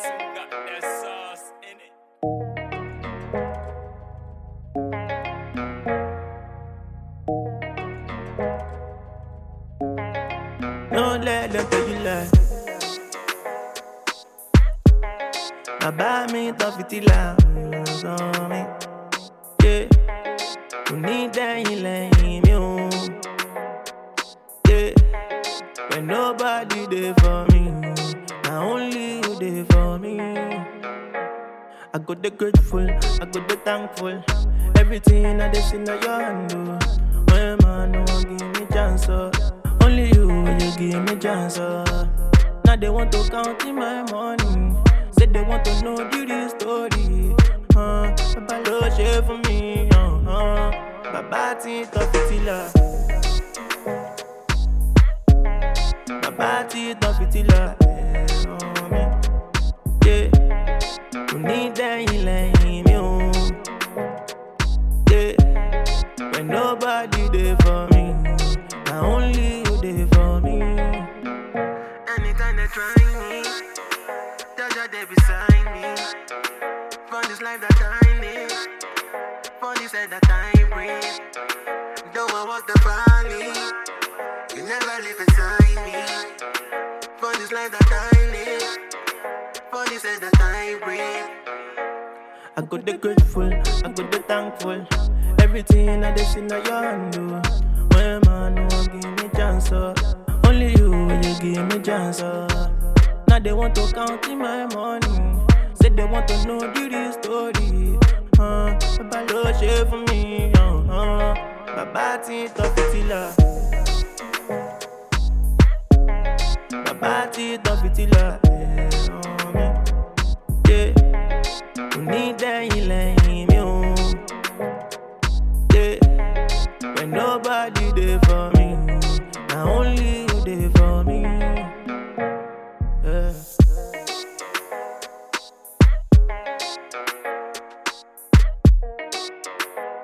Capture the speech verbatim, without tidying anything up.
got that sauce in it. Don't let them tell you lie. Baba mi tó fi ti là on me. Yeah, kò ní dẹ́yìn lẹ́yìn mi o. Yeah, when nobody there for me, now only you there for me. I go the grateful, I go the thankful. Everything I just in your hand. Oh. When man no one give me chance, oh. Only you, you give me chance. Oh. Now they want to count in my money. Say they want to know the real story. Uh, Baba lo share for me. Uh, uh. Baba ti to fitila. Baba ti to fitila. Oh, me. Yeah. Kò ní dẹ́yìn lẹ́yìn mi o. Yeah. When nobody there for me, now only you there for me. Anytime they try me, tell that they beside me. For this life that I live, for this head that I breathe. Though I walk the valley, you never live inside me. For this life that I live, for this head that I breathe. I go the grateful, I go the thankful. Everything I just in your hand. Oh. When man no one give me chance, oh. Only you, you give me chance. Oh. Now they want to count in my money. Say they want to know the real story. Uh, Baba lo share for me. Uh, uh. Baba ti to fitila. Baba ti to fitila. Yeah, me. Yeah. Kò ní dẹ́yìn lẹ́yìn mi o. Yeah. When nobody there for me, now only